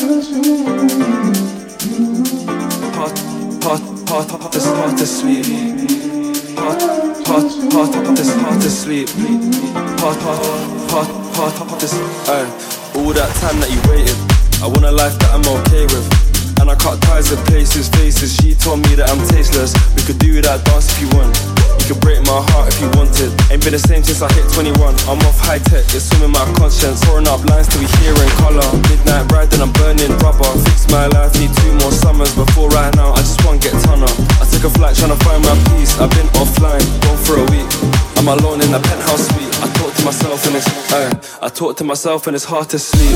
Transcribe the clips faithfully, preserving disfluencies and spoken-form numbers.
Hot, hot, hot, hot, this hard to sleep. Hot, hot, hot, hot, this hard to sleep. Hot, hot, hot, hot, hot, this. Aye, all that time that you waited, I want a life that I'm okay with. And I cut ties with places, faces. She told me that I'm tasteless. We could do that dance if you want. You could break my heart if you wanted. Ain't been the same since I hit twenty-one. I'm off high tech, it's swimming my conscience. Pouring up lines till we hear in colour. Midnight ride and I'm burning rubber. Fix my life, need two more summers. Before right now, I just want to get tonner. I took a flight trying to find my peace. I've been offline, gone for a week. I'm alone in a penthouse suite. I talk to myself and it's, uh, I talk to myself and it's hard to sleep.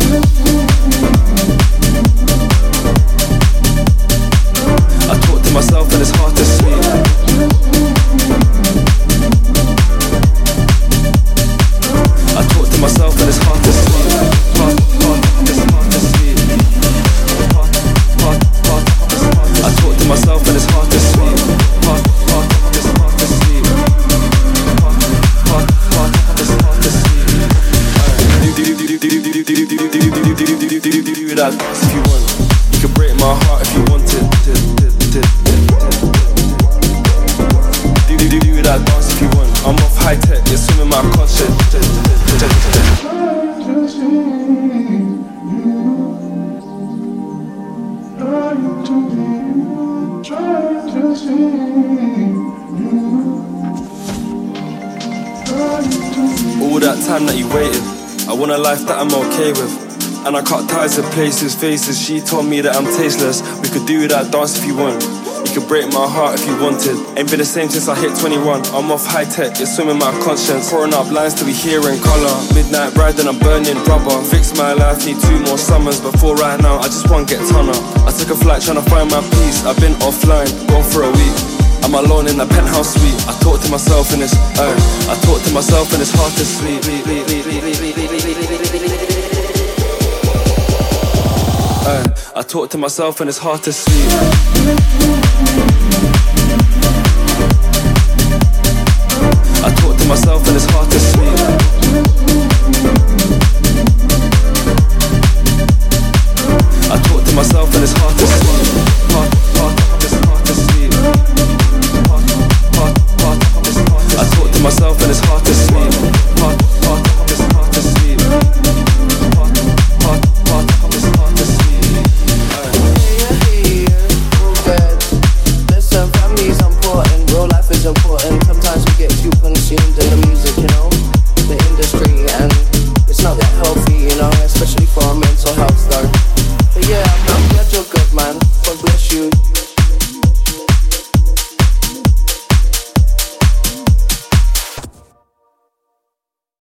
I talk to myself and it's hard to sleep. I talk to myself and it's hard to sleep. Hard, hard, it's hard to sleep. Hard, hard, hard, it's hard to sleep. I talk to myself and it's hard to sleep. Hard, hard, it's hard to sleep. Hard, hard, hard, it's hard to sleep. Do do do do do do do do do do do do do do that if you want. You can break my heart if you wanted. Do do do do that dance if you want. I'm off high tech, you're swimming my conscience. All that time that you waited, I want a life that I'm okay with. And I cut ties with places, faces. She told me that I'm tasteless. We could do that dance if you want. You could break my heart if you wanted. Ain't been the same since I hit twenty-one. I'm off high tech, it's swimming my conscience. Pouring up lines till we hear in colour. Midnight ride and I'm burning rubber. Fix my life, need two more summers. Before right now, I just want to get tonner. I took a flight trying to find my peace. I've been offline, gone for a week. I'm alone in a penthouse suite. I talk to myself and it's, uh, I talk to myself and it's hard to sleep. Uh, I talk to myself and it's hard to sleep. I talk to myself and it's hard to sleep.